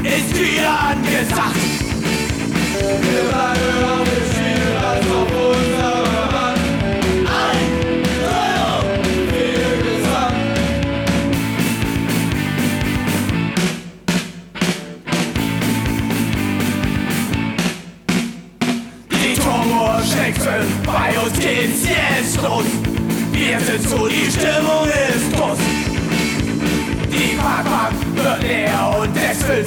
ist wieder angesagt. Wir bleiben auf dem Spielplatz auf unserer Mann. Viel Gesang. Die Turbo-Schnecksel, bei uns geht's jetzt los. Wir sind so, die Stimmung ist groß. Die Parkbank wird leer und es will